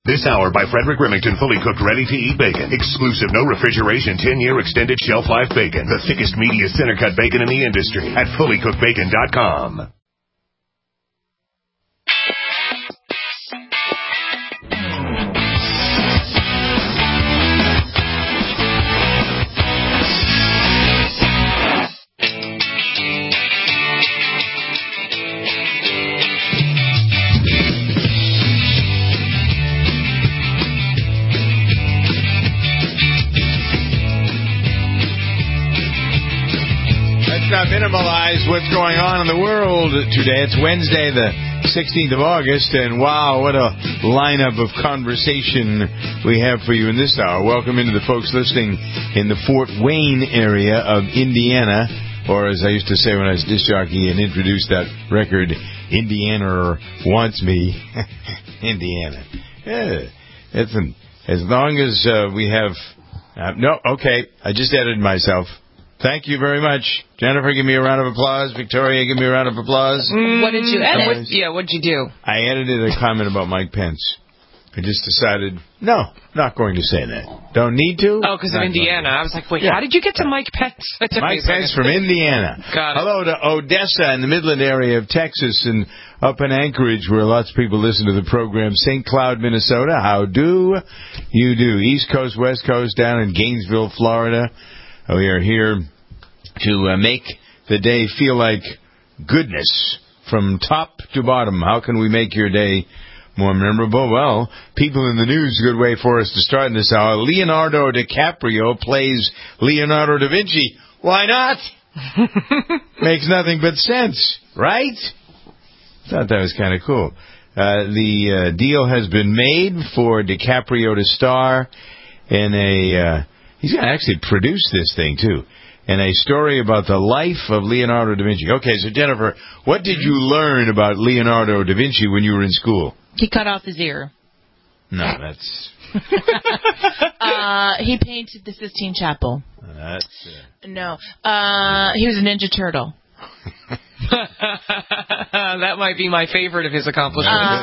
This hour by Frederick Remington, fully cooked, ready-to-eat bacon. Exclusive, no refrigeration, 10-year extended shelf life bacon. The thickest, meatiest center-cut bacon in the industry at fullycookedbacon.com. Minimalize what's going on in the world today. It's Wednesday, the 16th of August, and wow, what a lineup of conversation we have for you in this hour. Welcome into the folks listening in the Fort Wayne area of Indiana, or as I used to say when I was disc jockey and introduced that record, Indiana Wants Me. Indiana. Yeah, as long as we have... okay, I just edited myself. Thank you very much. Jennifer, give me a round of applause. Victoria, give me a round of applause. What did you edit? What did you do? I edited a comment about Mike Pence. I just decided, no, not going to say that. Don't need to. Oh, because of Indiana. I was like, wait, how did you get to Mike Pence? Mike Pence from Indiana. Got it. Hello to Odessa in the Midland area of Texas and up in Anchorage where lots of people listen to the program. St. Cloud, Minnesota. How do you do? East Coast, West Coast, down in Gainesville, Florida. We are here to make the day feel like goodness from top to bottom. How can we make your day more memorable? Well, people in the news, a good way for us to start in this hour. Leonardo DiCaprio plays Leonardo da Vinci. Why not? Makes nothing but sense, right? Thought that was kind of cool. The deal has been made for DiCaprio to star in a... he's going to actually produce this thing, too. And a story about the life of Leonardo da Vinci. Okay, so Jennifer, what did you learn about Leonardo da Vinci when you were in school? He cut off his ear. No, that's... He painted the Sistine Chapel. That's... No. He was a Ninja Turtle. That might be my favorite of his accomplishments.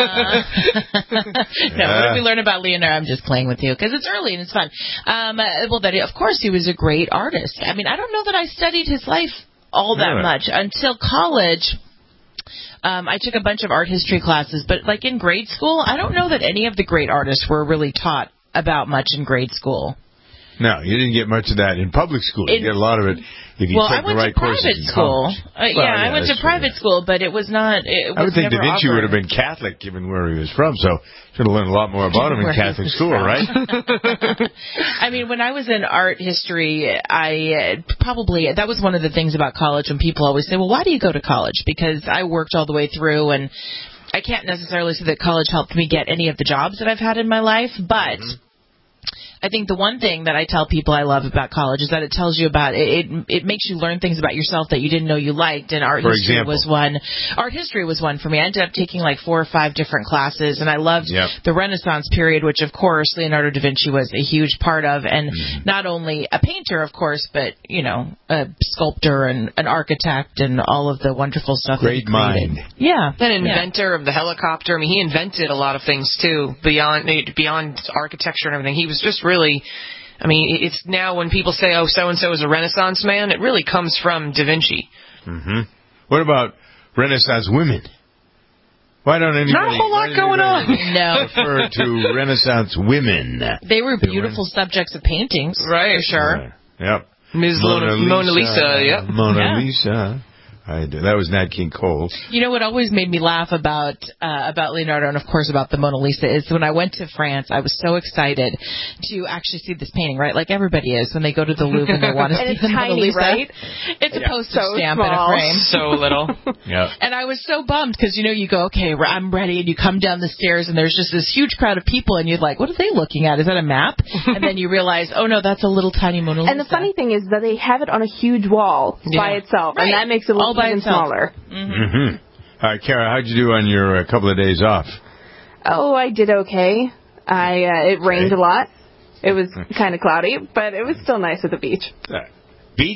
No, what did we learn about Leonardo? I'm just playing with you because it's early and it's fun. Well, that of course he was a great artist. I mean, I don't know that I studied his life all that much until college. I took a bunch of art history classes, but like in grade school, I don't know that any of the great artists were really taught about much in grade school. No, you didn't get much of that in public school. You get a lot of it if you take the right courses in college. I went to private school, but it was not... I would think Da Vinci would have been Catholic, given where he was from, so should have learned a lot more about him in Catholic school, right? I mean, when I was in art history, that was one of the things about college when people always say, well, why do you go to college? Because I worked all the way through, and I can't necessarily say that college helped me get any of the jobs that I've had in my life, but... I think the one thing that I tell people I love about college is that it tells you about it makes you learn things about yourself that you didn't know you liked, and art history was one. Art history was one for me. I ended up taking like 4 or 5 different classes, and I loved the Renaissance period, which of course Leonardo da Vinci was a huge part of, and not only a painter, of course, but a sculptor and an architect and all of the wonderful stuff. Great mind. Yeah, an inventor of the helicopter. I mean, he invented a lot of things too beyond architecture and everything. He was just really, I mean, it's now when people say, oh, so-and-so is a Renaissance man, it really comes from Da Vinci. What about Renaissance women? Why don't anybody... Not a whole lot going on. Refer to Renaissance women. They were beautiful subjects of paintings. Right, for sure. Yep. Ms. Mona Lisa, yep. Mona Lisa. That was Nat King Cole. You know what always made me laugh about Leonardo and, of course, about the Mona Lisa is when I went to France, I was so excited to actually see this painting, right? Like everybody is when they go to the Louvre and they want to see the Mona Lisa. Right? It's a postage stamp in a frame. So little. Yeah. And I was so bummed because, you go, okay, I'm ready, and you come down the stairs and there's just this huge crowd of people and you're like, what are they looking at? Is that a map? And then you realize, oh, no, that's a little tiny Mona Lisa. And the funny thing is that they have it on a huge wall by itself, and that makes it look even smaller. All right, Kara, how'd you do on your couple of days off? Oh, I did okay. It rained a lot. It was kind of cloudy, but it was still nice at the beach. Beach?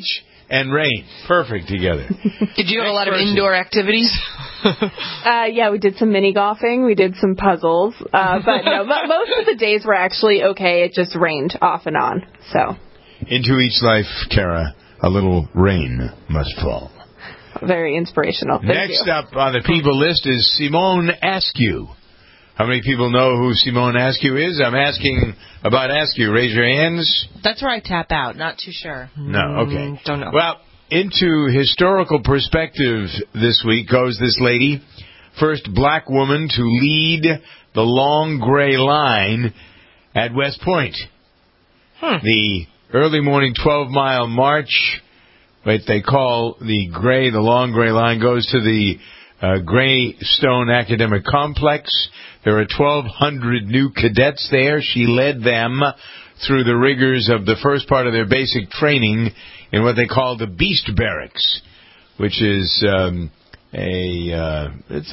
and rain. Perfect together. Did you have a lot of indoor activities? Yeah, we did some mini golfing. We did some puzzles. But no, most of the days were actually okay. It just rained off and on. So. Into each life, Kara, a little rain must fall. Very inspirational. Next up on the people list is Simone Askew. How many people know who Simone Askew is? I'm asking about Askew. Raise your hands. That's where I tap out. Not too sure. No, okay. Don't know. Well, into historical perspective this week goes this lady, first black woman to lead the long gray line at West Point. The early morning 12-mile march, what they call the long gray line, goes to the Greystone Academic Complex. There are 1,200 new cadets there. She led them through the rigors of the first part of their basic training in what they call the Beast Barracks, which is it's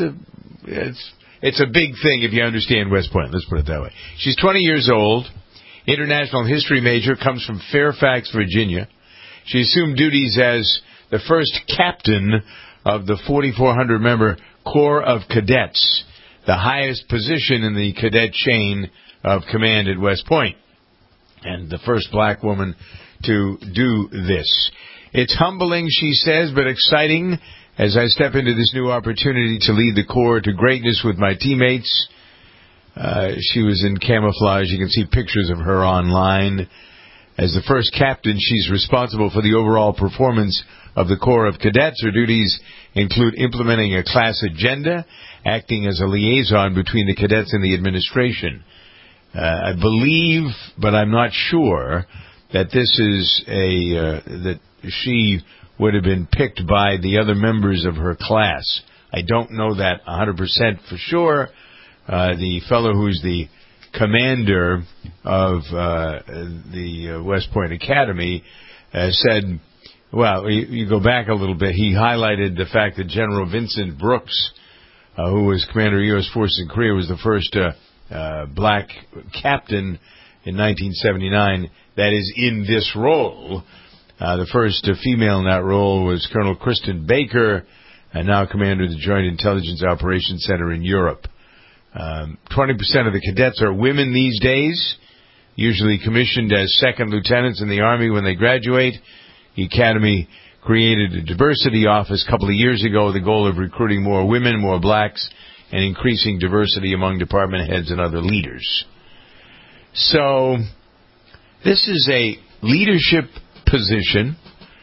a big thing if you understand West Point. Let's put it that way. She's 20 years old, international history major, comes from Fairfax, Virginia. She assumed duties as the first captain of the 4,400-member Corps of Cadets, the highest position in the cadet chain of command at West Point, and the first black woman to do this. It's humbling, she says, but exciting as I step into this new opportunity to lead the Corps to greatness with my teammates. She was in camouflage. You can see pictures of her online. As the first captain, she's responsible for the overall performance of the Corps of Cadets. Her duties include implementing a class agenda, acting as a liaison between the cadets and the administration. I believe, but I'm not sure, that this is that she would have been picked by the other members of her class. I don't know that 100% for sure. The fellow who's the commander of the West Point Academy said, well, you go back a little bit, he highlighted the fact that General Vincent Brooks, who was commander of U.S. forces in Korea, was the first black captain in 1979 that is in this role. The first female in that role was Colonel Kristen Baker, and now commander of the Joint Intelligence Operations Center in Europe. 20% of the cadets are women these days, usually commissioned as second lieutenants in the Army when they graduate. The Academy created a diversity office a couple of years ago with the goal of recruiting more women, more blacks, and increasing diversity among department heads and other leaders. So, this is a leadership position,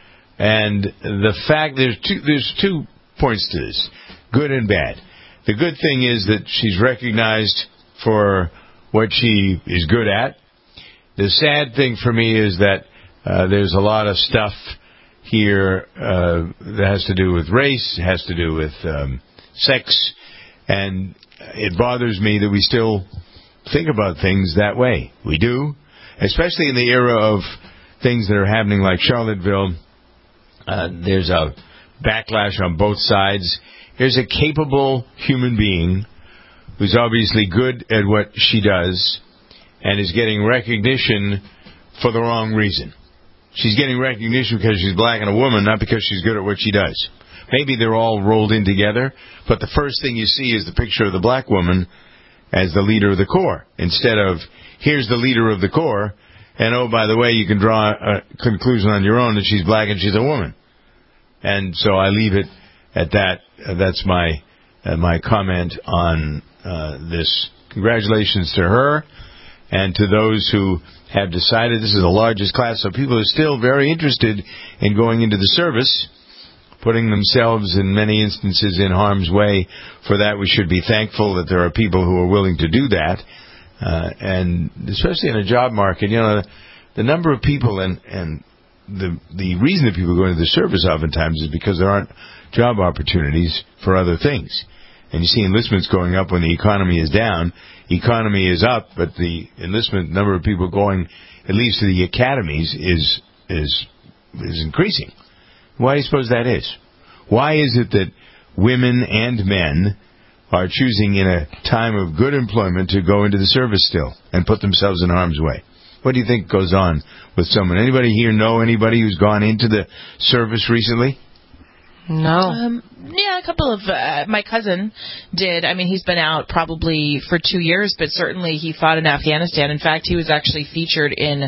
and the fact there's two points to this, good and bad. The good thing is that she's recognized for what she is good at. The sad thing for me is that there's a lot of stuff here that has to do with race, has to do with sex, and it bothers me that we still think about things that way. We do, especially in the era of things that are happening like Charlottesville. There's a backlash on both sides. There's a capable human being who's obviously good at what she does and is getting recognition for the wrong reason. She's getting recognition because she's black and a woman, not because she's good at what she does. Maybe they're all rolled in together, but the first thing you see is the picture of the black woman as the leader of the Corps, instead of, here's the leader of the Corps, and oh, by the way, you can draw a conclusion on your own that she's black and she's a woman. And so I leave it at that. That's my comment on this. Congratulations to her and to those who have decided. This is the largest class of people who are still very interested in going into the service, putting themselves in many instances in harm's way. For that, we should be thankful that there are people who are willing to do that. And especially in a job market, you know, the number of people and the reason that people go into the service oftentimes is because there aren't job opportunities for other things. And you see enlistments going up when the economy is down. Economy is up, but the enlistment number of people going, at least to the academies, is increasing. Why do you suppose that is? Why is it that women and men are choosing in a time of good employment to go into the service still and put themselves in harm's way? What do you think goes on with someone? Anybody here know anybody who's gone into the service recently? No. Yeah, a couple of my cousin did. I mean, he's been out probably for 2 years, but certainly he fought in Afghanistan. In fact, he was actually featured in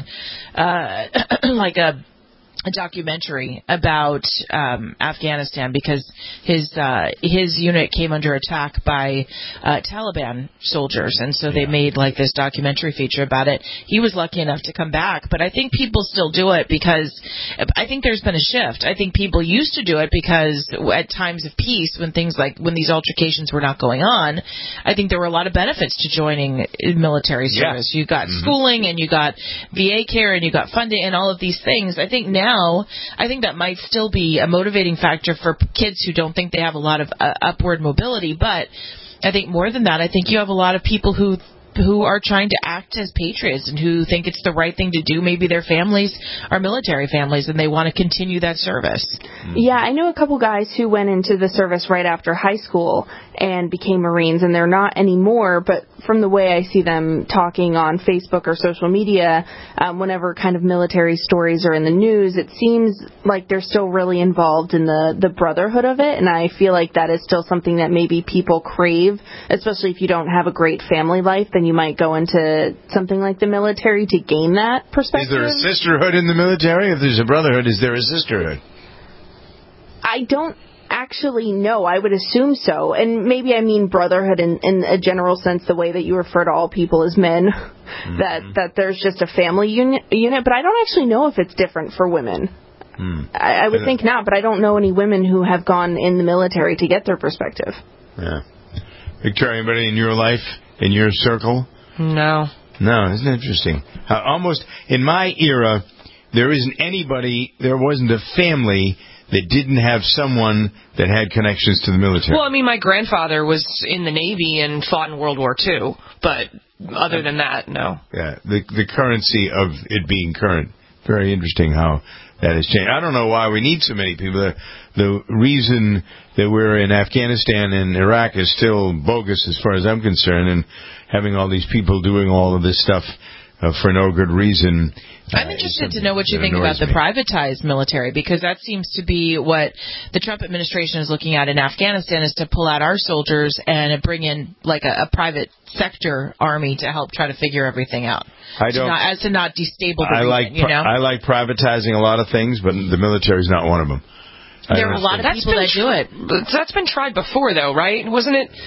like a documentary about Afghanistan because his unit came under attack by Taliban soldiers, and so they made like this documentary feature about it. He was lucky enough to come back, but I think people still do it because I think there's been a shift. I think people used to do it because at times of peace, when these altercations were not going on, I think there were a lot of benefits to joining military service. You got schooling, and you got VA care, and you got funding, and all of these things. I think now, I think that might still be a motivating factor for kids who don't think they have a lot of upward mobility. But I think more than that, I think you have a lot of people who are trying to act as patriots and who think it's the right thing to do. Maybe their families are military families and they want to continue that service. Yeah, I know a couple guys who went into the service right after high school and became Marines, and they're not anymore, but from the way I see them talking on Facebook or social media, whenever kind of military stories are in the news, it seems like they're still really involved in the brotherhood of it, and I feel like that is still something that maybe people crave, especially if you don't have a great family life, then you might go into something like the military to gain that perspective. Is there a sisterhood in the military? If there's a brotherhood, is there a sisterhood? I don't actually know. I would assume so. And maybe I mean brotherhood in a general sense, the way that you refer to all people as men, that there's just a family unit, but I don't actually know if it's different for women. I would think not, but I don't know any women who have gone in the military to get their perspective. Yeah. Victoria, anybody in your life, in your circle? No. No, isn't it interesting? Almost, in my era, there wasn't a family that didn't have someone that had connections to the military. Well, I mean, my grandfather was in the Navy and fought in World War II, but other than that, no. Yeah, the currency of it being current. Very interesting how that has changed. I don't know why we need so many people. The reason that we're in Afghanistan and Iraq is still bogus as far as I'm concerned, and having all these people doing all of this stuff for no good reason. I'm interested to know what you think about the privatized military, because that seems to be what the Trump administration is looking at in Afghanistan, is to pull out our soldiers and bring in like a private sector army to help try to figure everything out. To not destabilize the region, I like privatizing a lot of things, but the military is not one of them. There are a lot of people that do it. That's been tried before, though, right? Wasn't it?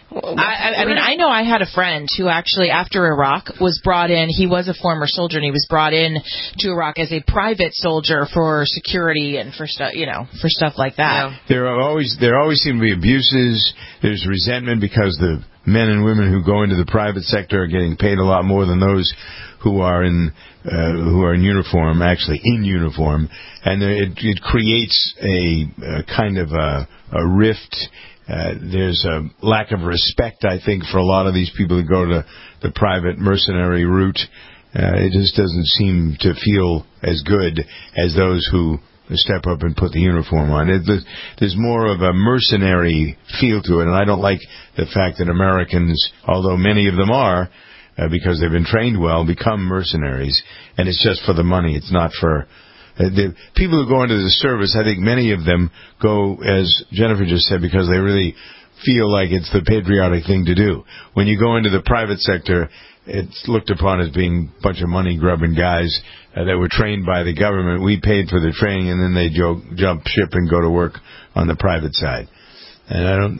I mean, I know I had a friend who actually, after Iraq, was brought in. He was a former soldier, and he was brought in to Iraq as a private soldier for security and for stuff, for stuff like that. Yeah. There always seem to be abuses. There's resentment because the men and women who go into the private sector are getting paid a lot more than those who are in uniform, actually in uniform, and it creates a kind of a rift. There's a lack of respect, I think, for a lot of these people who go to the private mercenary route. It just doesn't seem to feel as good as those who step up and put the uniform on. There's more of a mercenary feel to it, and I don't like the fact that Americans, although many of them are, because they've been trained well, become mercenaries, and it's just for the money. It's not for... the people who go into the service, I think many of them go, as Jennifer just said, because they really feel like it's the patriotic thing to do. When you go into the private sector, it's looked upon as being a bunch of money-grubbing guys that were trained by the government. We paid for the training, and then they jump ship and go to work on the private side. And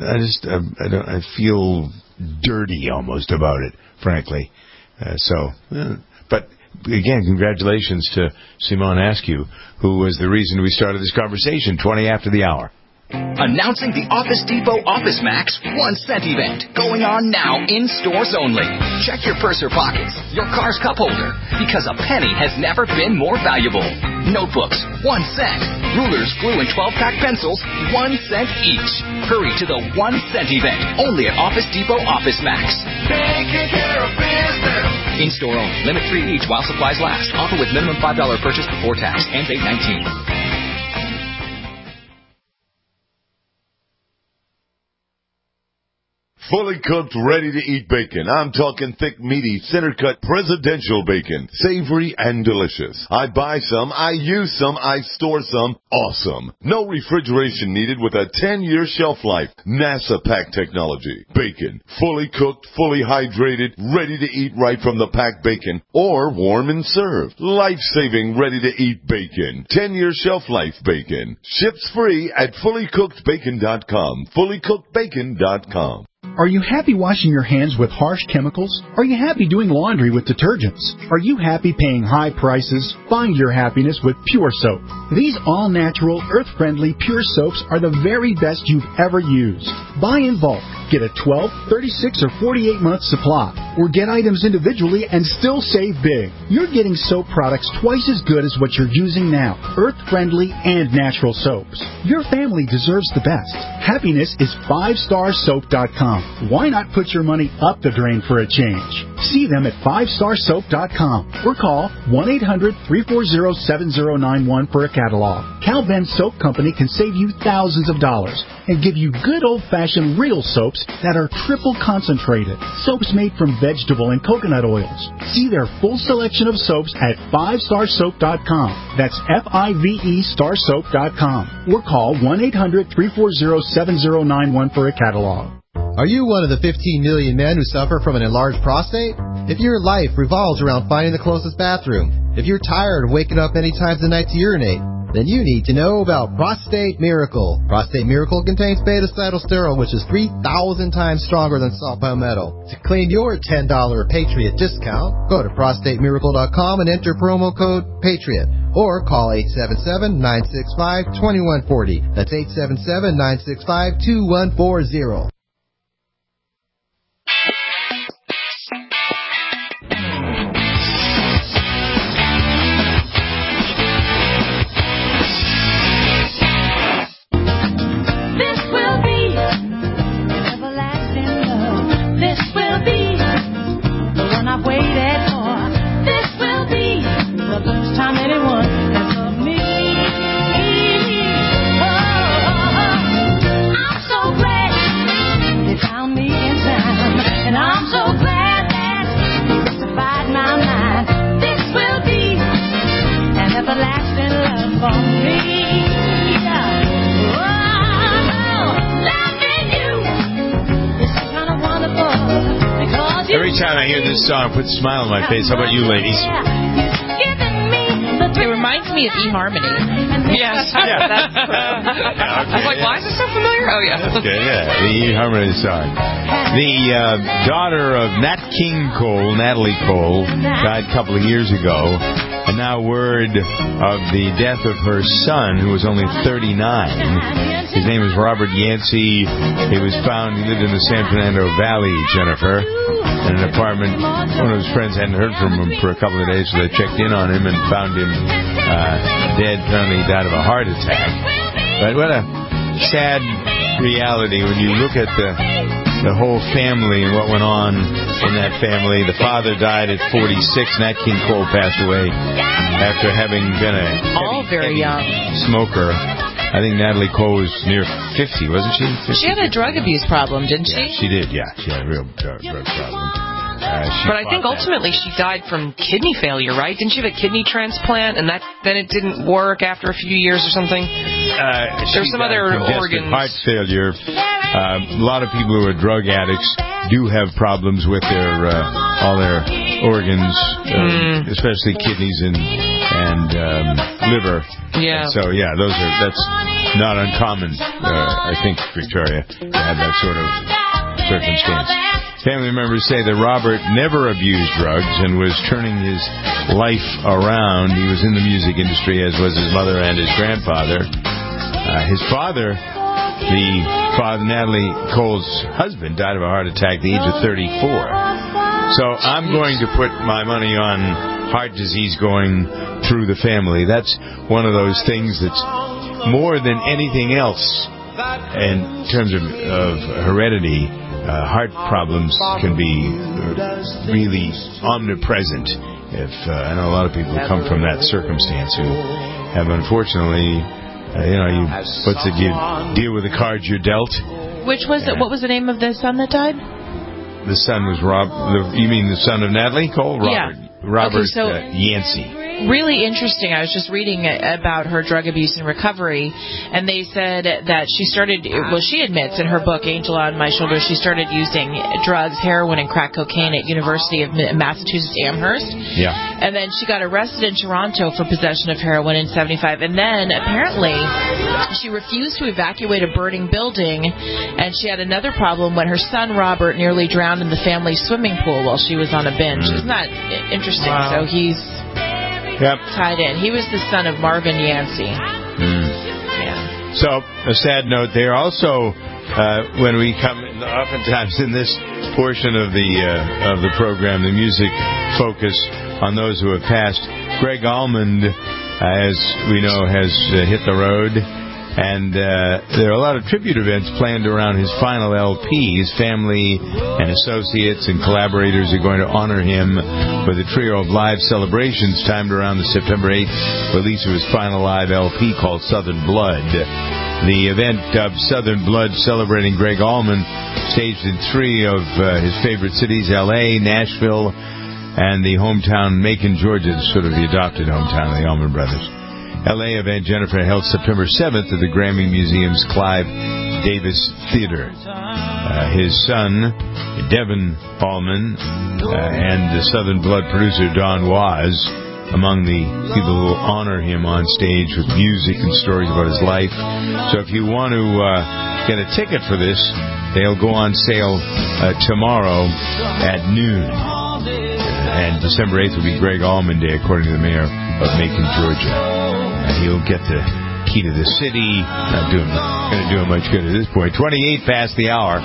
I feel dirty almost about it, frankly. But again, congratulations to Simone Askew, who was the reason we started this conversation 20 after the hour. Announcing the Office Depot Office Max 1 cent event, going on now in stores only. Check your purse or pockets, your car's cup holder, because a penny has never been more valuable. Notebooks, 1 cent. Rulers, glue, and 12-pack pencils, 1 cent each. Hurry to the 1 cent event, only at Office Depot Office Max. Taking care of business. In store only. Limit 3 each while supplies last. Offer with minimum $5 purchase before tax. Ends 8/19. Fully cooked, ready-to-eat bacon. I'm talking thick, meaty, center-cut presidential bacon. Savory and delicious. I buy some, I use some, I store some. Awesome. No refrigeration needed with a 10-year shelf life. NASA pack technology. Bacon. Fully cooked, fully hydrated, ready to eat right from the packed bacon. Or warm and served. Life-saving, ready-to-eat bacon. 10-year shelf life bacon. Ships free at fullycookedbacon.com. Fullycookedbacon.com. Are you happy washing your hands with harsh chemicals? Are you happy doing laundry with detergents? Are you happy paying high prices? Find your happiness with Pure Soap. These all-natural, earth-friendly Pure Soaps are the very best you've ever used. Buy in bulk. Get a 12, 36, or 48-month supply. Or get items individually and still save big. You're getting soap products twice as good as what you're using now. Earth-friendly and natural soaps. Your family deserves the best. Happiness is 5starsoap.com. Why not put your money up the drain for a change? See them at 5starsoap.com or call 1-800-340-7091 for a catalog. Cal Ben Soap Company can save you thousands of dollars and give you good old-fashioned real soaps that are triple concentrated. Soaps made from vegetable and coconut oils. See their full selection of soaps at 5starsoap.com. That's F-I-V-E starsoap.com. Or call 1-800-340-7091 for a catalog. Are you one of the 15 million men who suffer from an enlarged prostate? If your life revolves around finding the closest bathroom, if you're tired of waking up many times a night to urinate, then you need to know about Prostate Miracle. Prostate Miracle contains beta-cytosterol, which is 3,000 times stronger than salt palmetto. To claim your $10 Patriot discount, go to prostatemiracle.com and enter promo code PATRIOT. Or call 877-965-2140. That's 877-965-2140. Every time I hear this song, it puts a smile on my face. How about you, ladies? It reminds me of eHarmony. Yes. Yeah. That's true. I was like, why is this so familiar? Oh, yeah. Okay, yeah, the eHarmony song. The daughter of Nat King Cole, Natalie Cole, died a couple of years ago. And now word of the death of her son, who was only 39. His name is Robert Yancey. He was found, he lived in the San Fernando Valley, Jennifer, in an apartment. One of his friends hadn't heard from him for a couple of days, so they checked in on him and found him dead. Apparently he died of a heart attack. But what a sad reality when you look at the whole family and what went on in that family. The father died at 46. Nat King Cole passed away after having been a very young smoker. I think Natalie Cole was near 50, wasn't she? 50? She had a drug abuse problem, didn't she? She did, yeah. She had a real drug problem. But I think ultimately she died from kidney failure, right? Didn't she have a kidney transplant, and then it didn't work after a few years or something? There's some other organs. Heart failure. A lot of people who are drug addicts do have problems with all their organs, especially kidneys and liver. Yeah. So that's not uncommon. I think, Victoria, to have that sort of circumstance. Family members say that Robert never abused drugs and was turning his life around. He was in the music industry, as was his mother and his grandfather. His father, Natalie Cole's husband, died of a heart attack at the age of 34. So I'm going to put my money on heart disease going through the family. That's one of those things that's more than anything else in terms of heredity. Heart problems can be really omnipresent. I know a lot of people who come from that circumstance who have, unfortunately, you deal with the cards you're dealt. Which was it? What was the name of the son that died? The son was you mean the son of Natalie Cole? Robert. Yeah. Robert Okay, Yancey. Really interesting. I was just reading about her drug abuse and recovery, and they said that she admits in her book, Angel on My Shoulder, she started using drugs, heroin and crack cocaine at University of Massachusetts Amherst. Yeah. And then she got arrested in Toronto for possession of heroin in 1975. And then apparently she refused to evacuate a burning building, and she had another problem when her son Robert nearly drowned in the family swimming pool while she was on a binge. Isn't that interesting? Wow. So he's tied in. He was the son of Marvin Yancey. Yeah. So, a sad note there. Also, when we come, oftentimes in this portion of the program, the music focus on those who have passed. Greg Almond, as we know, has hit the road. And there are a lot of tribute events planned around his final LP. His family and associates and collaborators are going to honor him with a trio of live celebrations timed around the September 8th release of his final live LP called Southern Blood. The event, dubbed Southern Blood, celebrating Greg Allman, staged in three of his favorite cities, L.A., Nashville, and the hometown Macon, Georgia, sort of the adopted hometown of the Allman Brothers. L.A. event, Jennifer, held September 7th at the Grammy Museum's Clive Davis Theater. His son, Devin Allman, and the Southern Blood producer, Don Was, among the people who will honor him on stage with music and stories about his life. So if you want to get a ticket for this, they'll go on sale tomorrow at noon. And December 8th will be Greg Allman Day, according to the mayor of Macon, Georgia. He'll get the key to the city. Not going to do him much good at this point. 28 past the hour.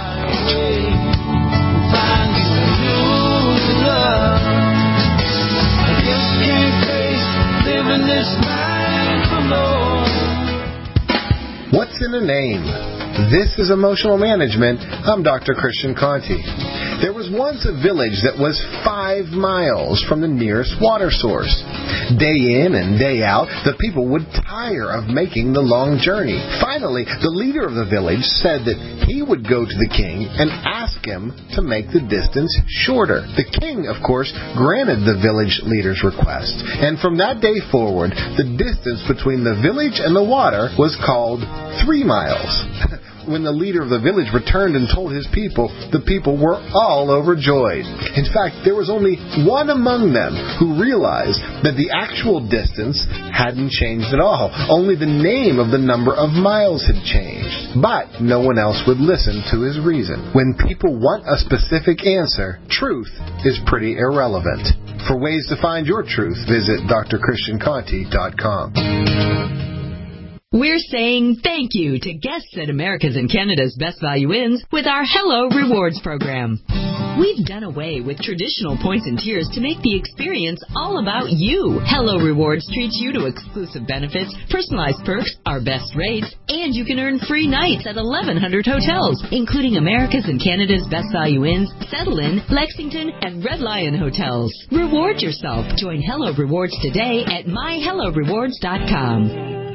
What's in a name? This is Emotional Management. I'm Dr. Christian Conti. There was once a village that was 5 miles from the nearest water source. Day in and day out, the people would tire of making the long journey. Finally, the leader of the village said that he would go to the king and ask him to make the distance shorter. The king, of course, granted the village leader's request. And from that day forward, the distance between the village and the water was called 3 miles. When the leader of the village returned and told his people, the people were all overjoyed. In fact, there was only one among them who realized that the actual distance hadn't changed at all. Only the name of the number of miles had changed. But no one else would listen to his reason. When people want a specific answer, truth is pretty irrelevant. For ways to find your truth, visit drchristianconti.com. We're saying thank you to guests at America's and Canada's Best Value Inns with our Hello Rewards program. We've done away with traditional points and tiers to make the experience all about you. Hello Rewards treats you to exclusive benefits, personalized perks, our best rates, and you can earn free nights at 1,100 hotels, including America's and Canada's Best Value Inns, Settle Inn, Lexington, and Red Lion hotels. Reward yourself. Join Hello Rewards today at myhellorewards.com.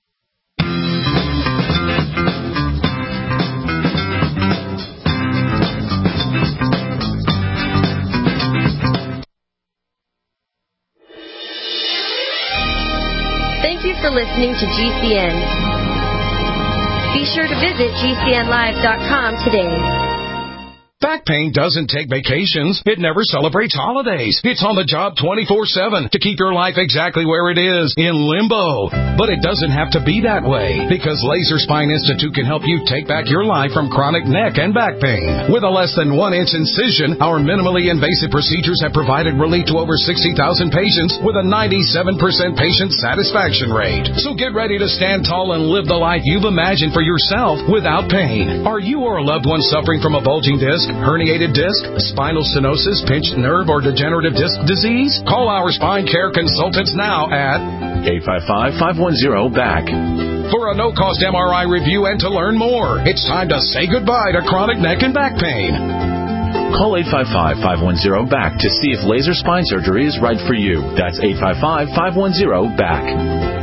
Thank you for listening to GCN. Be sure to visit GCNlive.com today. Back pain doesn't take vacations. It never celebrates holidays. It's on the job 24/7 to keep your life exactly where it is, in limbo. But it doesn't have to be that way, because Laser Spine Institute can help you take back your life from chronic neck and back pain. With a less than 1-inch incision, our minimally invasive procedures have provided relief to over 60,000 patients with a 97% patient satisfaction rate. So get ready to stand tall and live the life you've imagined for yourself without pain. Are you or a loved one suffering from a bulging disc, herniated disc, spinal stenosis, pinched nerve, or degenerative disc disease? Call our spine care consultants now at 855-510-BACK. For a no-cost MRI review and to learn more. It's time to say goodbye to chronic neck and back pain. Call 855-510-BACK to see if laser spine surgery is right for you. That's 855-510-BACK.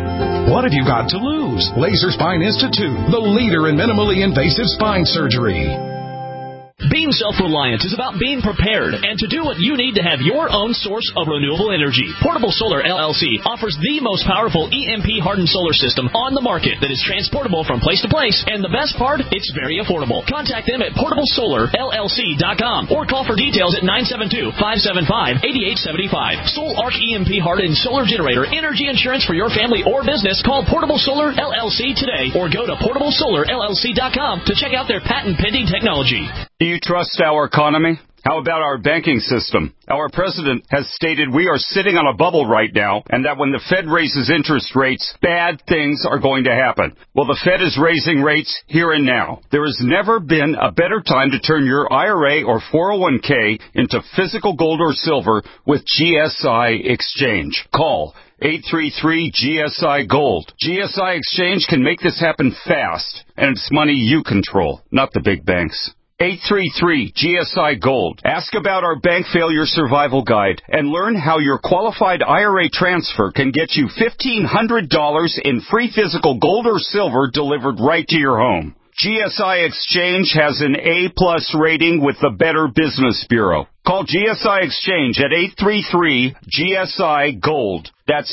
What have you got to lose? Laser Spine Institute, the leader in minimally invasive spine surgery. Being self-reliant is about being prepared and to do what you need to have your own source of renewable energy. Portable Solar LLC offers the most powerful EMP-hardened solar system on the market that is transportable from place to place, and the best part, it's very affordable. Contact them at portablesolarllc.com or call for details at 972-575-8875. Sol Arc EMP-hardened solar generator energy insurance for your family or business. Call Portable Solar LLC today or go to portablesolarllc.com to check out their patent-pending technology. Do you trust our economy? How about our banking system? Our president has stated we are sitting on a bubble right now, and that when the Fed raises interest rates, bad things are going to happen. Well, the Fed is raising rates here and now. There has never been a better time to turn your IRA or 401k into physical gold or silver with GSI Exchange. Call 833-GSI-GOLD. GSI Exchange can make this happen fast, and it's money you control, not the big banks. 833-GSI-GOLD. Ask about our Bank Failure Survival Guide and learn how your qualified IRA transfer can get you $1,500 in free physical gold or silver delivered right to your home. GSI Exchange has an A+ rating with the Better Business Bureau. Call GSI Exchange at 833-GSI-GOLD. That's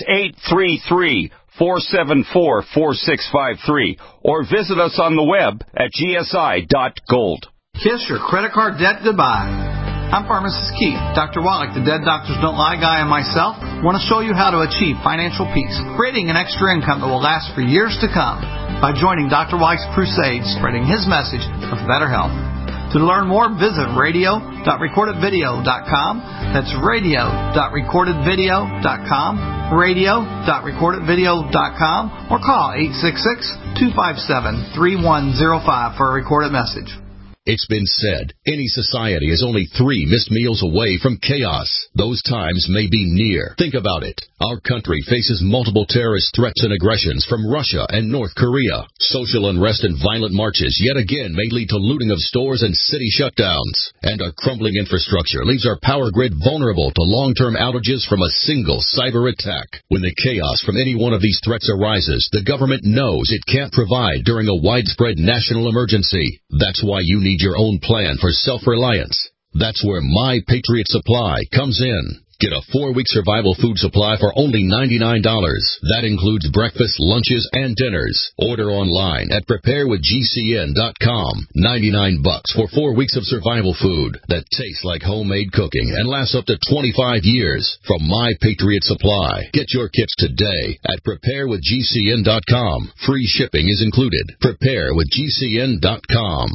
833-474-4653. Or visit us on the web at gsi.gold. Kiss your credit card debt goodbye. I'm Pharmacist Keith. Dr. Wallach, the Dead Doctors Don't Lie guy, and myself want to show you how to achieve financial peace, creating an extra income that will last for years to come by joining Dr. Wallach's crusade, spreading his message of better health. To learn more, visit radio.recordedvideo.com. That's radio.recordedvideo.com, radio.recordedvideo.com, or call 866-257-3105 for a recorded message. It's been said, any society is only 3 missed meals away from chaos. Those times may be near. Think about it. Our country faces multiple terrorist threats and aggressions from Russia and North Korea. Social unrest and violent marches yet again may lead to looting of stores and city shutdowns. And our crumbling infrastructure leaves our power grid vulnerable to long-term outages from a single cyber attack. When the chaos from any one of these threats arises, the government knows it can't provide during a widespread national emergency. That's why you need your own plan for self-reliance. That's where My Patriot Supply comes in. Get a 4-week survival food supply for only $99. That includes breakfast, lunches, and dinners. Order online at preparewithgcn.com. $99 for 4 weeks of survival food that tastes like homemade cooking and lasts up to 25 years from My Patriot Supply. Get your kits today at preparewithgcn.com. Free shipping is included. Preparewithgcn.com.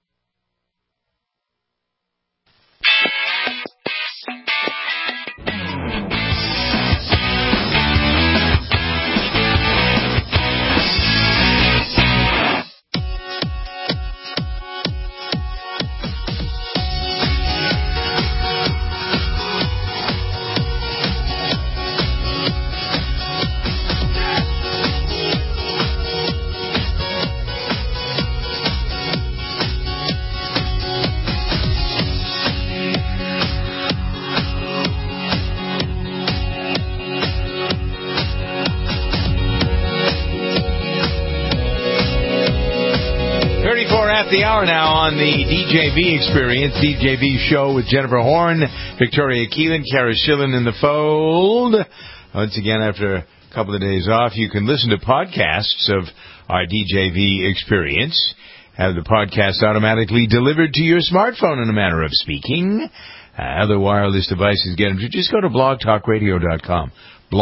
The hour now on the DJV Experience, DJV show with Jennifer Horn, Victoria Keelan, Kara Schillen in the fold. Once again, after a couple of days off, you can listen to podcasts of our DJV Experience. Have the podcast automatically delivered to your smartphone in a manner of speaking. Other wireless devices get them. Just go to blogtalkradio.com.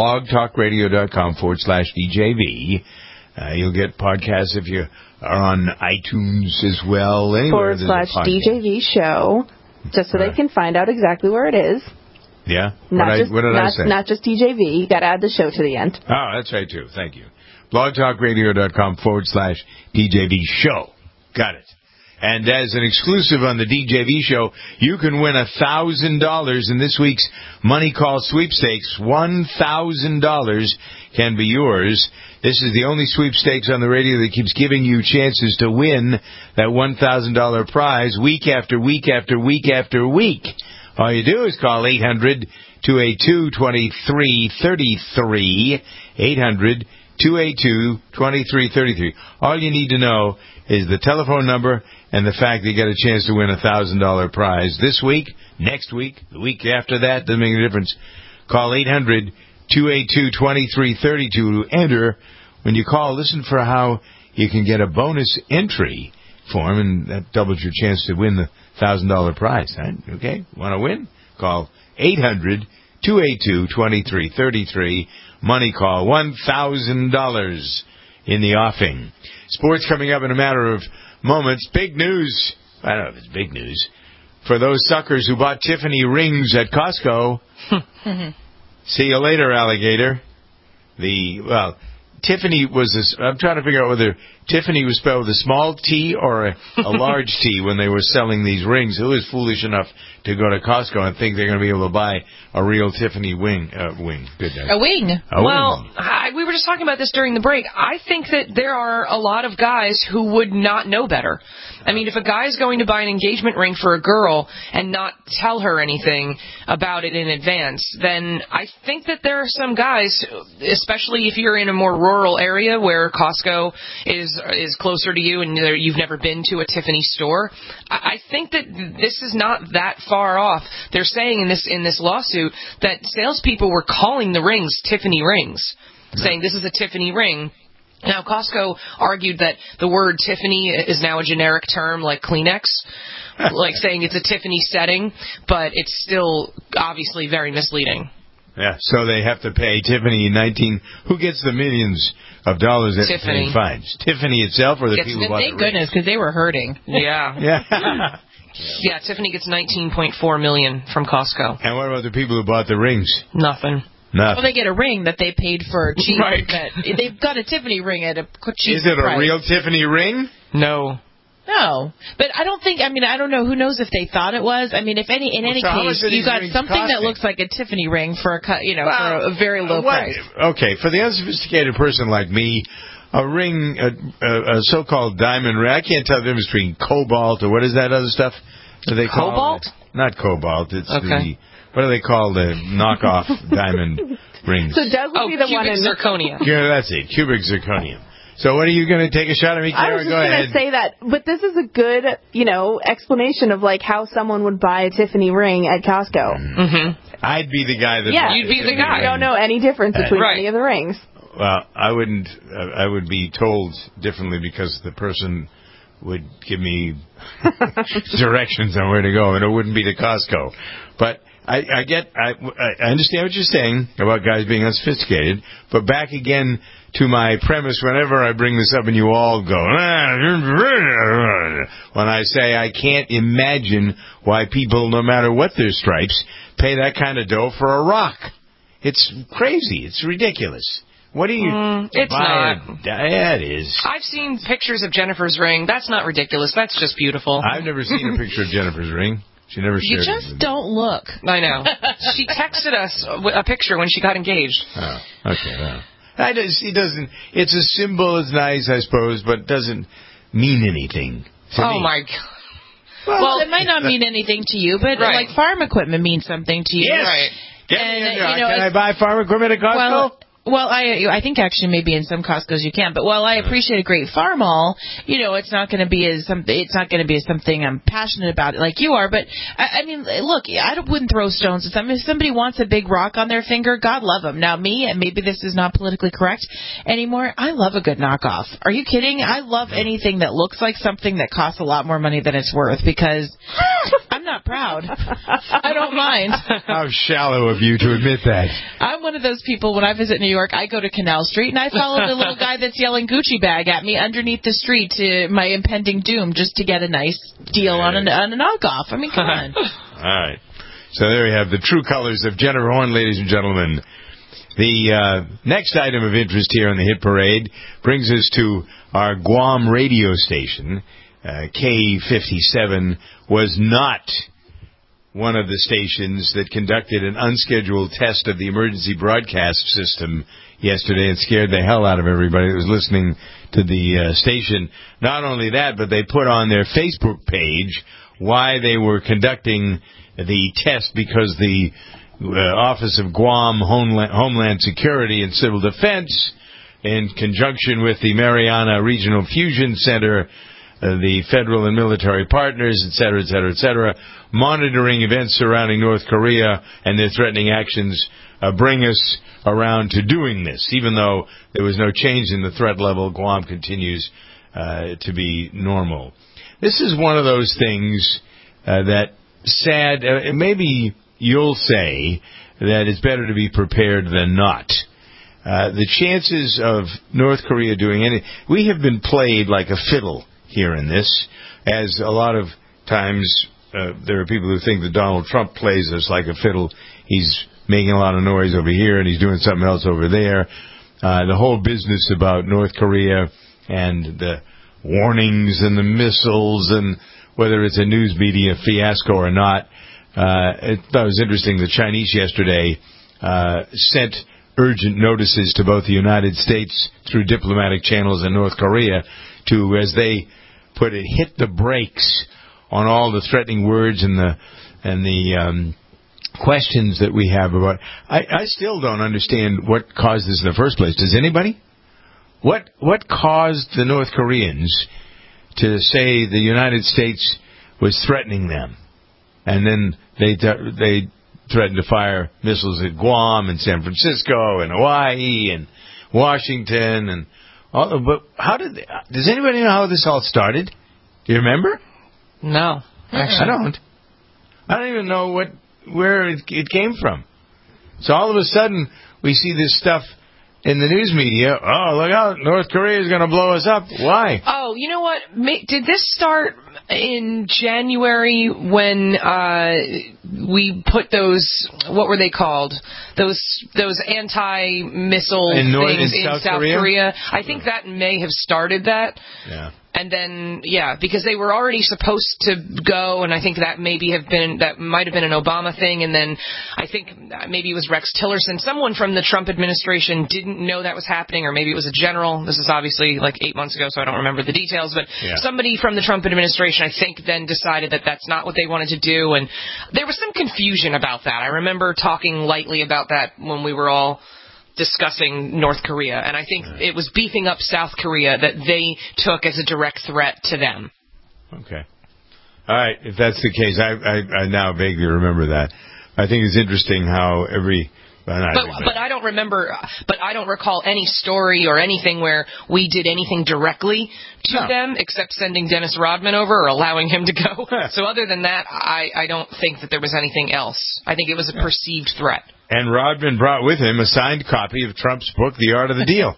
blogtalkradio.com/DJV. You'll get podcasts if you are on iTunes as well. /DJV show, just so they can find out exactly where it is. Yeah? What did I say? Not just DJV. You got to add the show to the end. Oh, that's right, too. Thank you. blogtalkradio.com/DJV show. Got it. And as an exclusive on the DJV show, you can win $1,000 in this week's Money Call Sweepstakes. $1,000 can be yours. This is the only sweepstakes on the radio that keeps giving you chances to win that $1,000 prize week after week after week after week. All you do is call 800-282-2333, 282-2333. All you need to know is the telephone number and the fact that you get a chance to win a $1,000 prize this week, next week, the week after that. Doesn't make a difference. Call 800-282-2332 to enter. When you call, listen for how you can get a bonus entry form, and that doubles your chance to win the $1,000 prize. Right? Okay? Want to win? Call 800-282-2333. Money call, $1,000 in the offing. Sports coming up in a matter of moments. Big news. I don't know if it's big news. For those suckers who bought Tiffany rings at Costco. See you later, alligator. Tiffany was I'm trying to figure out whether Tiffany was spelled with a small T or a large T when they were selling these rings. Who is foolish enough to go to Costco and think they're going to be able to buy a real Tiffany wing? Good day. A wing. Well, we were just talking about this during the break. I think that there are a lot of guys who would not know better. I mean, if a guy's going to buy an engagement ring for a girl and not tell her anything about it in advance, then I think that there are some guys, especially if you're in a more rural area where Costco is closer to you and you've never been to a Tiffany store, I think that this is not that far off. They're saying in this lawsuit that salespeople were calling the rings Tiffany rings, saying this is a Tiffany ring. Now, Costco argued that the word Tiffany is now a generic term like Kleenex, like saying it's a Tiffany setting, but it's still obviously very misleading. Yeah, so they have to pay Tiffany who gets the millions of dollars that Tiffany finds? Tiffany itself or the people who bought the ring? Thank goodness, because they were hurting. Yeah. Yeah, Tiffany gets $19.4 million from Costco. And what about the people who bought the rings? Nothing. Well, they get a ring that they paid for cheap. Right. They've got a Tiffany ring at a cheap price. Is it a real Tiffany ring? No. No, but I don't know. Who knows if they thought it was? I mean, in any case, you got something that looks like a Tiffany ring for a very low price. Okay, for the unsophisticated person like me, a ring, a so-called diamond ring, I can't tell the difference between cobalt or what is that other stuff that they call Cobalt? Not cobalt. It's what do they call the knockoff diamond rings? So Doug would be the one in zirconia. Yeah, that's it, cubic zirconium. So what are you going to take a shot at me, Kara? I was just going to say that, but this is a good, explanation of like how someone would buy a Tiffany ring at Costco. Mm-hmm. I'd be the guy that. Yeah, you'd be the guy. You don't know any difference between any of the rings. Well, I wouldn't. I would be told differently because the person would give me directions on where to go, and it wouldn't be to Costco. But I understand what you're saying about guys being unsophisticated, but back again to my premise, whenever I bring this up and you all go, when I say I can't imagine why people, no matter what their stripes, pay that kind of dough for a rock. It's crazy. It's ridiculous. What do you it's buy? Not. Yeah, it is. I've seen pictures of Jennifer's ring. That's not ridiculous. That's just beautiful. I've never seen a picture of Jennifer's ring. She never shared it. You just don't look. I know. She texted us a picture when she got engaged. Oh, okay. Well. He doesn't. It's a symbol. It's nice, I suppose, but it doesn't mean anything to me. My God. Well, it might not mean anything to you, but like farm equipment means something to you. Yes. Right. Can I buy farm equipment at Costco? Well, I think actually maybe in some Costco's you can, but while I appreciate a great farm mall, it's not going to be something I'm passionate about like you are. But I mean, look, I wouldn't throw stones at somebody. If somebody wants a big rock on their finger, God love them. Now me, and maybe this is not politically correct anymore, I love a good knockoff. Are you kidding? I love anything that looks like something that costs a lot more money than it's worth because I'm not proud. I don't mind. How shallow of you to admit that. I'm one of those people when I visit New York, I go to Canal Street and I follow the little guy that's yelling Gucci bag at me underneath the street to my impending doom just to get a nice deal on a knockoff. I mean, come on. All right. So there we have the true colors of Jennifer Horn, ladies and gentlemen. The next item of interest here on the Hit Parade brings us to our Guam radio station. K57 was not one of the stations that conducted an unscheduled test of the emergency broadcast system yesterday and scared the hell out of everybody that was listening to the station. Not only that, but they put on their Facebook page why they were conducting the test because the Office of Guam Homeland Security and Civil Defense in conjunction with the Mariana Regional Fusion Center, the federal and military partners, et cetera, monitoring events surrounding North Korea and their threatening actions bring us around to doing this. Even though there was no change in the threat level, Guam continues to be normal. This is one of those things that sad, maybe you'll say that it's better to be prepared than not. The chances of North Korea doing anything, we have been played like a fiddle here in this, as a lot of times there are people who think that Donald Trump plays us like a fiddle. He's making a lot of noise over here and he's doing something else over there. The whole business about North Korea and the warnings and the missiles and whether it's a news media fiasco or not. I thought it was interesting. The Chinese yesterday sent urgent notices to both the United States through diplomatic channels and North Korea to, as they put it, hit the brakes on all the threatening words and the questions that we have about. I still don't understand what caused this in the first place. Does anybody? What caused the North Koreans to say the United States was threatening them, and then they threatened to fire missiles at Guam and San Francisco and Hawaii and Washington and all? But does anybody know how this all started? Do you remember? No, actually, I don't even know where it came from. So all of a sudden we see this stuff in the news media. Oh, look out, North Korea is going to blow us up. Why? Oh, you know what? Did this start in January when we put those, what were they called? Those anti-missile things in South Korea? I think that may have started that. Yeah. And then, because they were already supposed to go, and I think that might have been an Obama thing, and then I think maybe it was Rex Tillerson. Someone from the Trump administration didn't know that was happening, or maybe it was a general. This is obviously like 8 months ago, so I don't remember the details, but somebody from the Trump administration, I think, then decided that that's not what they wanted to do, and there was some confusion about that. I remember talking lightly about that when we were all discussing North Korea, and I think it was beefing up South Korea that they took as a direct threat to them. Okay. All right, if that's the case, I now vaguely remember that. I think it's interesting how But I don't remember. But I don't recall any story or anything where we did anything directly to them, except sending Dennis Rodman over or allowing him to go. So other than that, I don't think that there was anything else. I think it was a perceived threat. And Rodman brought with him a signed copy of Trump's book, The Art of the Deal.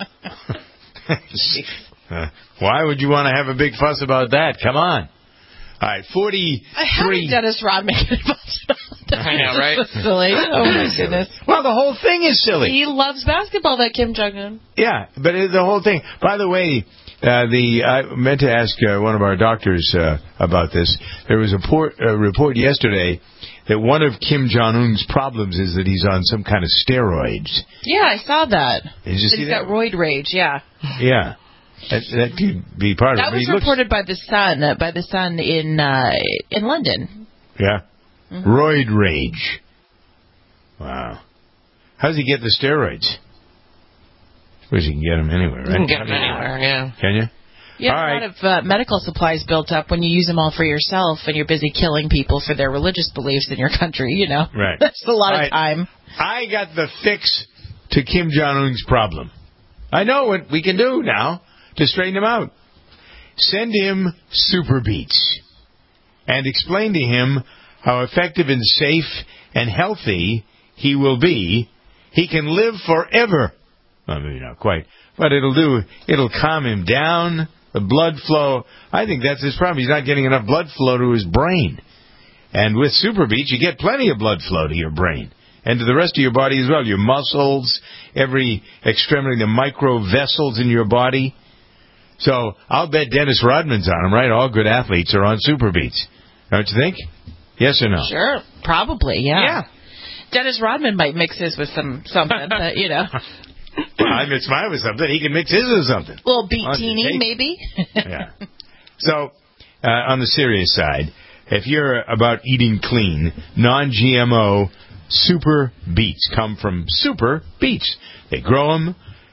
Why would you want to have a big fuss about that? Come on. All right, 43. How did Dennis Rodman get involved? I know, right? So silly. Oh, my goodness. Well, the whole thing is silly. He loves basketball, that Kim Jong-un. Yeah, but the whole thing. By the way, I meant to ask one of our doctors about this. There was a report yesterday that one of Kim Jong-un's problems is that he's on some kind of steroids. Yeah, I saw that. Did you see that? He's got roid rage, yeah. Yeah. That could be part of it. That was reported by the Sun in London. Yeah. Mm-hmm. Roid rage. Wow. How does he get the steroids? I suppose you can get them anywhere, right? You can get them anywhere, yeah. Can you? You have a lot of medical supplies built up when you use them all for yourself and you're busy killing people for their religious beliefs in your country, you know. Right. That's a lot of time. I got the fix to Kim Jong-un's problem. I know what we can do now to straighten him out. Send him Super Beets and explain to him how effective and safe and healthy he will be. He can live forever. Well, maybe not quite, but it'll calm him down. The blood flow, I think that's his problem. He's not getting enough blood flow to his brain. And with Super Beets, you get plenty of blood flow to your brain and to the rest of your body as well. Your muscles, every extremity, the micro vessels in your body. So I'll bet Dennis Rodman's on them, right? All good athletes are on Super Beets. Don't you think? Yes or no? Sure, probably, yeah. Dennis Rodman might mix his with something, you know. I mix mine with something. He can mix his with something. A little beatini, maybe. Yeah. So, on the serious side, if you're about eating clean, non-GMO Super Beets come from Super Beets. They grow them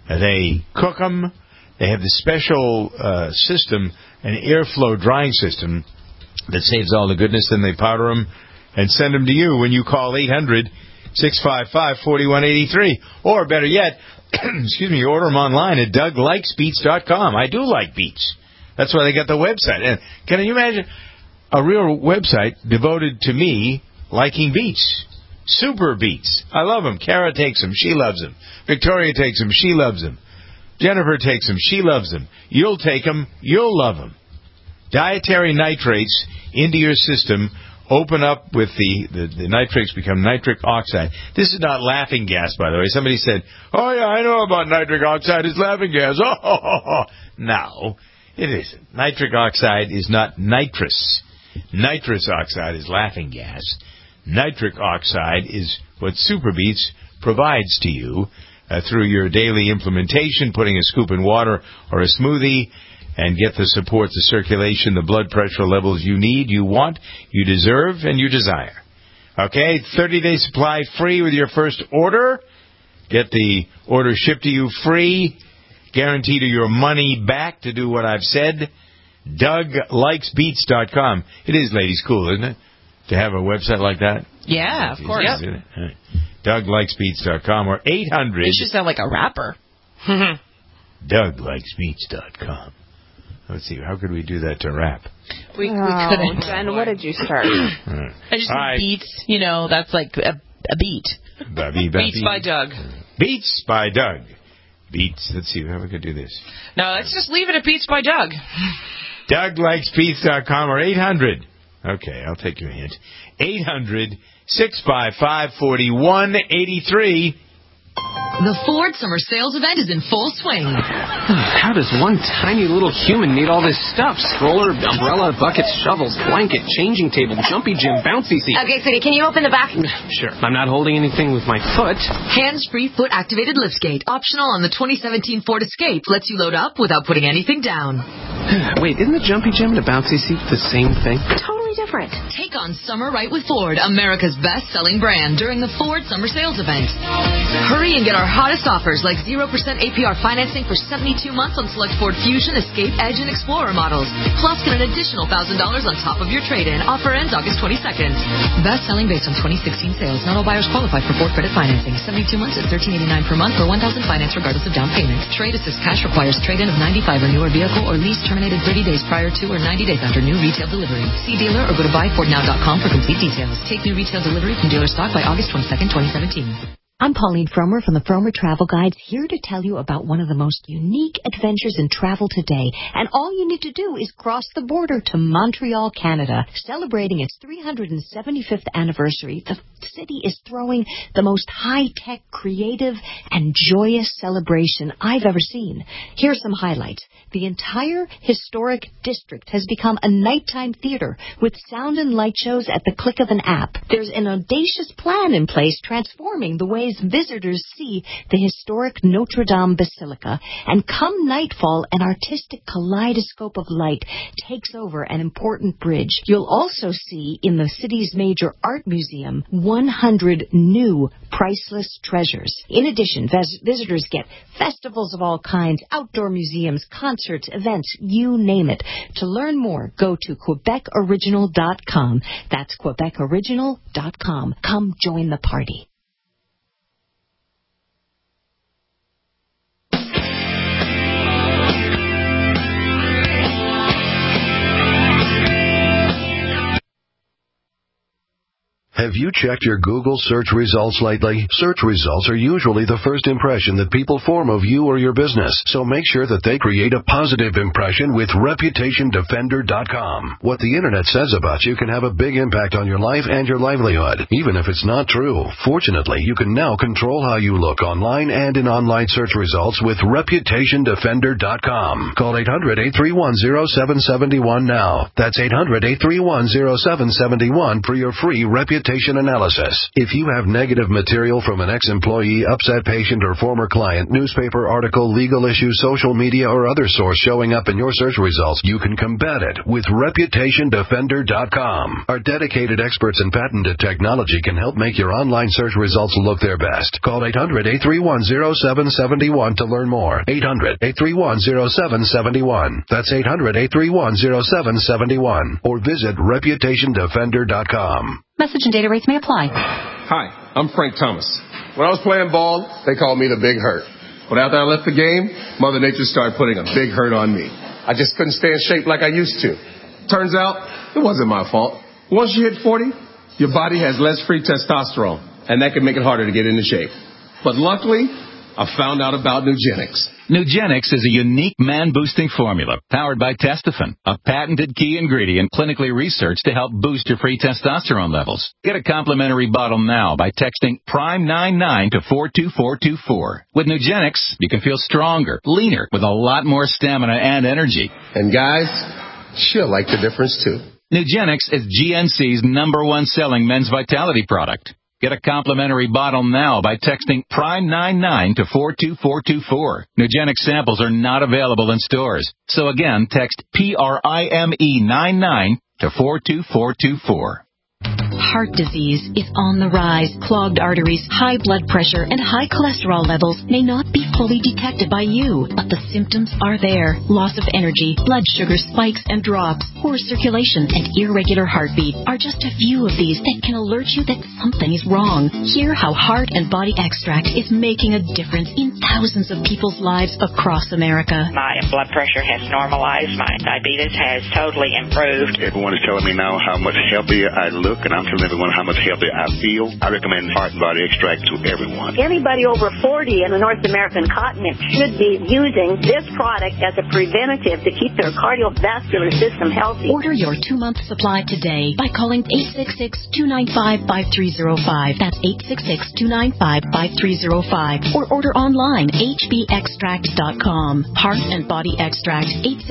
They cook them. They have this special system, an airflow drying system that saves all the goodness. Then they powder them and send them to you when you call 800-655-4183. Or better yet, excuse me, order them online at DougLikesBeets.com. I do like beets. That's why they got the website. And can you imagine a real website devoted to me liking beets? Super beets. I love them. Kara takes them. She loves them. Victoria takes them. She loves them. Jennifer takes them. She loves them. You'll take them. You'll love them. Dietary nitrates into your system open up with the nitrates become nitric oxide. This is not laughing gas, by the way. Somebody said, oh, yeah, I know about nitric oxide. It's laughing gas. Oh. No, it isn't. Nitric oxide is not nitrous. Nitrous oxide is laughing gas. Nitric oxide is what Super Beets provides to you through your daily implementation, putting a scoop in water or a smoothie, and get the support, the circulation, the blood pressure levels you need, you want, you deserve, and you desire. Okay, 30-day supply free with your first order. Get the order shipped to you free. Guaranteed your money back to do what I've said. DougLikesBeets.com. It is ladies cool, isn't it? To have a website like that? Yeah, of course. Yep. DougLikesBeets.com or 800. It should sound like a rapper. DougLikesBeets.com. Let's see, how could we do that to rap? We couldn't. Ben, what did you start? I just said beats, that's like a beat. Beats by Doug. Beats by Doug. Beats, let's see how we could do this. No, let's just leave it at Beats by Doug. DougLikesBeets.com or 800. Okay, I'll take your hint. 800-655-4183. The Ford Summer Sales Event is in full swing. How does one tiny little human need all this stuff? Stroller, umbrella, buckets, shovels, blanket, changing table, jumpy gym, bouncy seat. Okay, sweetie, can you open the back? Sure. I'm not holding anything with my foot. Hands-free foot-activated liftgate. Optional on the 2017 Ford Escape. Lets you load up without putting anything down. Wait, isn't the jumpy gym and the bouncy seat the same thing? Totally different. Take on summer right with Ford, America's best-selling brand, during the Ford Summer Sales Event. Hurry and get our hottest offers like 0% APR financing for 72 months on select Ford Fusion, Escape, Edge, and Explorer models. Plus, get an additional $1,000 on top of your trade-in. Offer ends August 22nd. Best-selling based on 2016 sales. Not all buyers qualify for Ford credit financing. 72 months at $1,389 per month or $1,000 finance regardless of down payment. Trade Assist cash requires trade-in of 95 or newer vehicle or lease terminated 30 days prior to or 90 days after new retail delivery. See dealer or go to buyfordnow.com for complete details. Take new retail delivery from dealer stock by August 22nd, 2017. I'm Pauline Fromer from the Fromer Travel Guides, here to tell you about one of the most unique adventures in travel today. And all you need to do is cross the border to Montreal, Canada. Celebrating its 375th anniversary, the city is throwing the most high-tech, creative, and joyous celebration I've ever seen. Here's some highlights. The entire historic district has become a nighttime theater with sound and light shows at the click of an app. There's an audacious plan in place transforming the ways visitors see the historic Notre Dame Basilica. And come nightfall, an artistic kaleidoscope of light takes over an important bridge. You'll also see in the city's major art museum 100 new priceless treasures. In addition, visitors get festivals of all kinds, outdoor museums, concerts, events, you name it. To learn more, go to QuebecOriginal.com. That's QuebecOriginal.com. Come join the party. Have you checked your Google search results lately? Search results are usually the first impression that people form of you or your business, so make sure that they create a positive impression with ReputationDefender.com. What the Internet says about you can have a big impact on your life and your livelihood, even if it's not true. Fortunately, you can now control how you look online and in online search results with ReputationDefender.com. Call 800-831-0771 now. That's 800-831-0771 for your free Reputation reputation analysis. If you have negative material from an ex-employee, upset patient, or former client, newspaper article, legal issue, social media, or other source showing up in your search results, you can combat it with ReputationDefender.com. Our dedicated experts in patented technology can help make your online search results look their best. Call 800-831-0771 to learn more. 800-831-0771. That's 800-831-0771. Or visit ReputationDefender.com. Message and data rates may apply. Hi, I'm Frank Thomas. When I was playing ball, they called me the Big Hurt. But after I left the game, Mother Nature started putting a big hurt on me. I just couldn't stay in shape like I used to. Turns out, it wasn't my fault. Once you hit 40, your body has less free testosterone, and that can make it harder to get into shape. But luckily, I found out about Nugenix. Nugenix is a unique man-boosting formula powered by Testofen, a patented key ingredient clinically researched to help boost your free testosterone levels. Get a complimentary bottle now by texting PRIME99 to 42424. With Nugenix, you can feel stronger, leaner, with a lot more stamina and energy. And guys, she'll like the difference too. Nugenix is GNC's #1 selling men's vitality product. Get a complimentary bottle now by texting PRIME99 to 42424. Nugenix samples are not available in stores. So again, text PRIME99 to 42424. Heart disease is on the rise. Clogged arteries, high blood pressure, and high cholesterol levels may not be fully detected by you, but the symptoms are there. Loss of energy, blood sugar spikes and drops, poor circulation, and irregular heartbeat are just a few of these that can alert you that something is wrong. Hear how Heart and Body Extract is making a difference in thousands of people's lives across America. My blood pressure has normalized. My diabetes has totally improved. Everyone is telling me now how much healthier I look, and I'm telling everyone how much healthier I feel. I recommend Heart and Body Extract to everyone. Anybody over 40 in the North American continent should be using this product as a preventative to keep their cardiovascular system healthy. Order your 2-month supply today by calling 866-295-5305. That's 866-295-5305. Or order online, hbextract.com. Heart and Body Extract,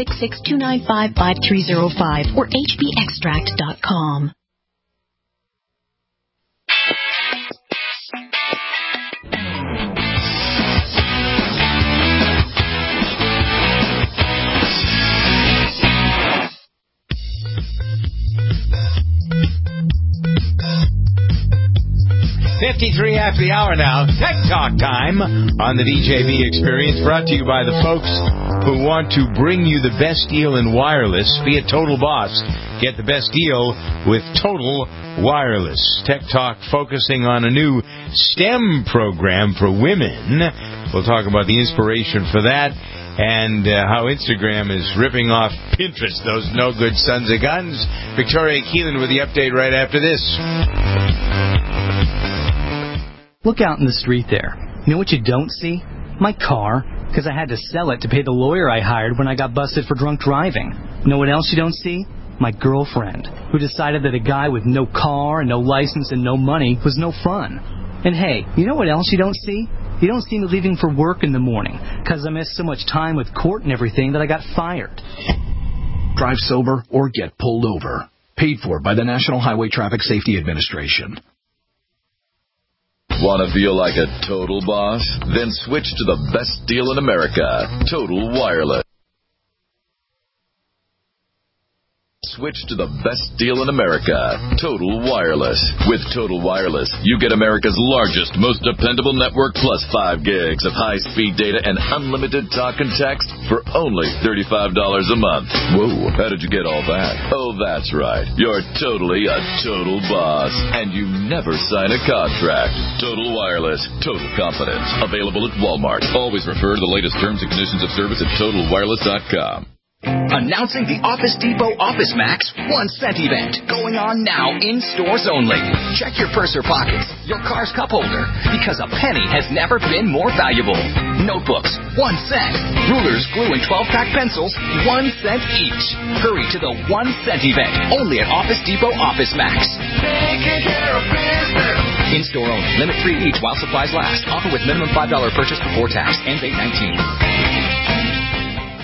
866-295-5305 or hbextract.com. .53 after the hour now. Tech Talk time on the DJB Experience, brought to you by the folks who want to bring you the best deal in wireless. Be a total boss. Get the best deal with Total Wireless. Tech Talk focusing on a new STEM program for women. We'll talk about the inspiration for that and how Instagram is ripping off Pinterest, those no-good sons of guns. Victoria Keelan with the update right after this. Look out in the street there. You know what you don't see? My car, because I had to sell it to pay the lawyer I hired when I got busted for drunk driving. You know what else you don't see? My girlfriend, who decided that a guy with no car and no license and no money was no fun. And hey, you know what else you don't see? You don't see me leaving for work in the morning, because I missed so much time with court and everything that I got fired. Drive sober or get pulled over. Paid for by the National Highway Traffic Safety Administration. Want to feel like a total boss? Then switch to the best deal in America, Total Wireless. Switch to the best deal in America, Total Wireless. With Total Wireless, you get America's largest, most dependable network plus 5 gigs of high-speed data and unlimited talk and text for only $35 a month. Whoa, how did you get all that? Oh, that's right. You're totally a total boss, and you never sign a contract. Total Wireless, total confidence. Available at Walmart. Always refer to the latest terms and conditions of service at TotalWireless.com. Announcing the Office Depot Office Max 1 cent event, going on now in stores only. Check your purse or pockets, your car's cup holder, because a penny has never been more valuable. Notebooks, 1 cent. Rulers, glue, and 12-pack pencils, 1 cent each. Hurry to the 1 cent event, only at Office Depot Office Max. Taking care of business. In store only. Limit 3 each while supplies last. Offer with minimum $5 purchase before tax. Ends 8/19.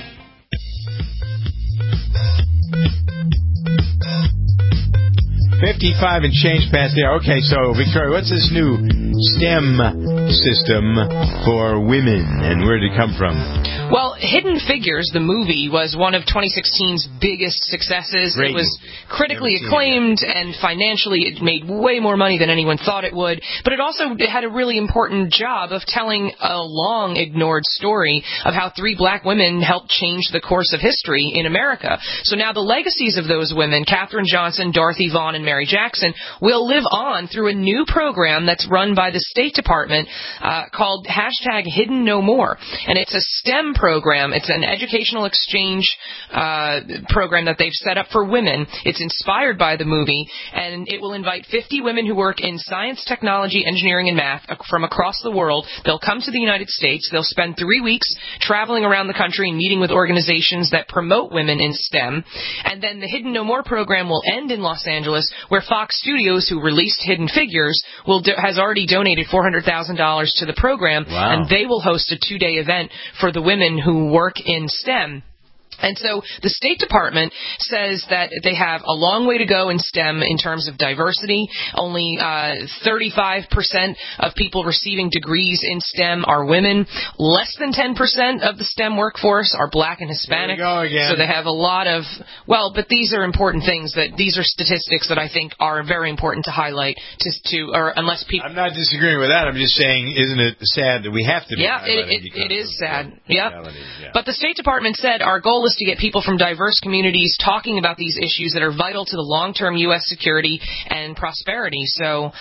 53 55 and change past there. Okay, so, Victoria, what's this new STEM system for women, and where did it come from? Well, Hidden Figures, the movie, was one of 2016's biggest successes. Great. It was critically acclaimed, and financially it made way more money than anyone thought it would. But it also had a really important job of telling a long-ignored story of how 3 black women helped change the course of history in America. So now the legacies of those women, Katherine Johnson, Dorothy Vaughan, and Mary Jackson, will live on through a new program that's run by the State Department called #HiddenNoMore. And it's a STEM program. It's an educational exchange program that they've set up for women. It's inspired by the movie, and it will invite 50 women who work in science, technology, engineering, and math from across the world. They'll come to the United States. They'll spend 3 weeks traveling around the country and meeting with organizations that promote women in STEM. And then the Hidden No More program will end in Los Angeles, where Fox Studios, who released Hidden Figures, has already donated $400,000 to the program, and they will host a 2-day event for the women who work in STEM. And so the State Department says that they have a long way to go in STEM in terms of diversity. Only 35% of people receiving degrees in STEM are women. Less than 10% of the STEM workforce are black and Hispanic. There we go again. So they have a lot of, but these are important things. These are statistics that I think are very important to highlight or unless people... I'm not disagreeing with that. I'm just saying, isn't it sad that we have to be highlighting it is sad. Yeah. But the State Department said our goal is to get people from diverse communities talking about these issues that are vital to the long-term U.S. security and prosperity. So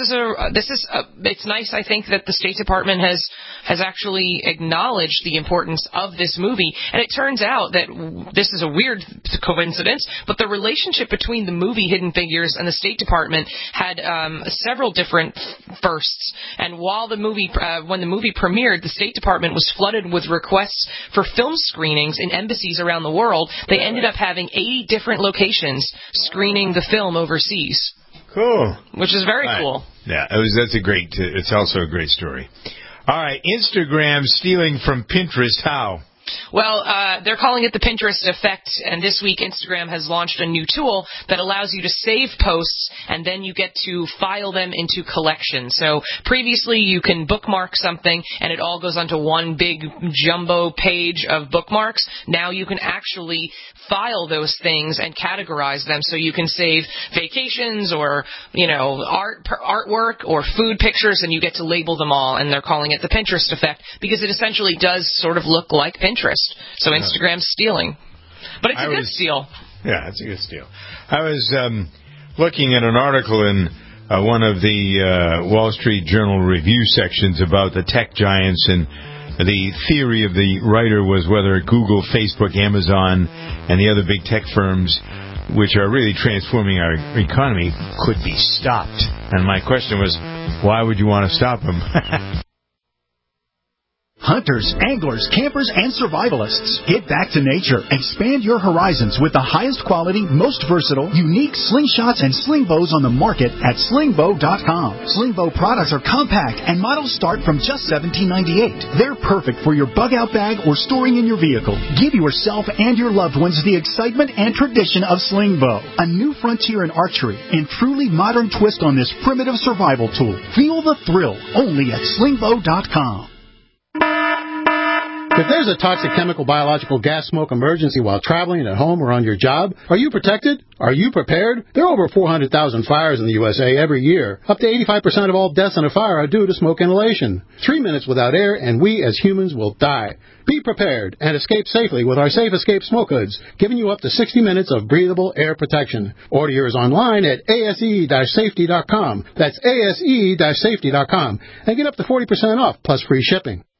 it's nice, I think, that the State Department has actually acknowledged the importance of this movie. And it turns out that this is a weird coincidence, but the relationship between the movie Hidden Figures and the State Department had several different firsts. And while when the movie premiered, the State Department was flooded with requests for film screenings in embassies around the world. They ended up having 80 different locations screening the film overseas. Cool. Which is very cool. Yeah, it's also a great story. All right, Instagram stealing from Pinterest, how? Well, they're calling it the Pinterest effect, and this week Instagram has launched a new tool that allows you to save posts, and then you get to file them into collections. So previously you can bookmark something, and it all goes onto one big jumbo page of bookmarks. Now you can actually file those things and categorize them, so you can save vacations or, artwork or food pictures, and you get to label them all, and they're calling it the Pinterest effect because it essentially does sort of look like Pinterest. So Instagram's stealing. But it's a good steal. Yeah, it's a good steal. I was looking at an article in one of the Wall Street Journal review sections about the tech giants, and the theory of the writer was whether Google, Facebook, Amazon, and the other big tech firms, which are really transforming our economy, could be stopped. And my question was, why would you want to stop them? Hunters, anglers, campers, and survivalists. Get back to nature. Expand your horizons with the highest quality, most versatile, unique slingshots and sling bows on the market at slingbow.com. Slingbow products are compact and models start from just $17.98. They're perfect for your bug-out bag or storing in your vehicle. Give yourself and your loved ones the excitement and tradition of Slingbow, a new frontier in archery and truly modern twist on this primitive survival tool. Feel the thrill only at slingbow.com. If there's a toxic chemical, biological, gas, smoke emergency while traveling at home or on your job, are you protected? Are you prepared? There are over 400,000 fires in the USA every year. Up to 85% of all deaths in a fire are due to smoke inhalation. 3 minutes without air and we as humans will die. Be prepared and escape safely with our Safe Escape Smoke Hoods, giving you up to 60 minutes of breathable air protection. Order yours online at ase-safety.com. That's ase-safety.com. And get up to 40% off plus free shipping.